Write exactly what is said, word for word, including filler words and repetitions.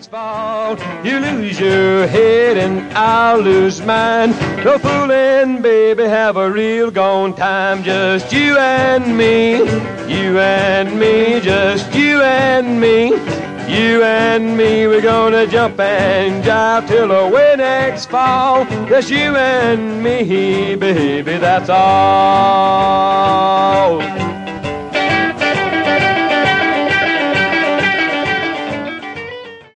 next fall. You lose your head and I'll lose mine. No fooling, baby, have a real gone time. Just you and me, you and me, just you and me. You and me, we're gonna jump and jive till away next fall. Just you and me, baby, that's all.